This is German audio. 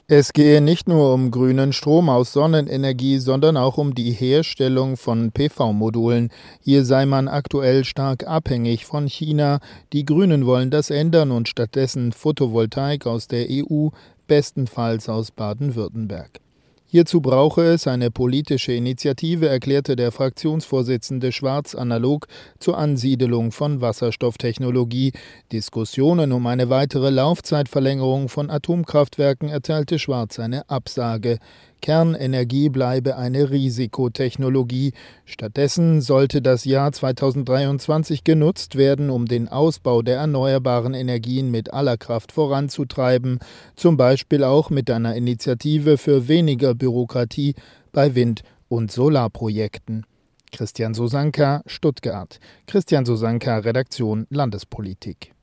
Es gehe nicht nur um grünen Strom aus Sonnenenergie, sondern auch um die Herstellung von PV-Modulen. Hier sei man aktuell stark abhängig von China. Die Grünen wollen das ändern und stattdessen Photovoltaik aus der EU, bestenfalls aus Baden-Württemberg. Hierzu brauche es eine politische Initiative, erklärte der Fraktionsvorsitzende Schwarz analog zur Ansiedelung von Wasserstofftechnologie. Diskussionen um eine weitere Laufzeitverlängerung von Atomkraftwerken erteilte Schwarz eine Absage. Kernenergie bleibe eine Risikotechnologie. Stattdessen sollte das Jahr 2023 genutzt werden, um den Ausbau der erneuerbaren Energien mit aller Kraft voranzutreiben, zum Beispiel auch mit einer Initiative für weniger Bürokratie bei Wind- und Solarprojekten. Christian Sosanka, Stuttgart. Christian Sosanka, Redaktion Landespolitik.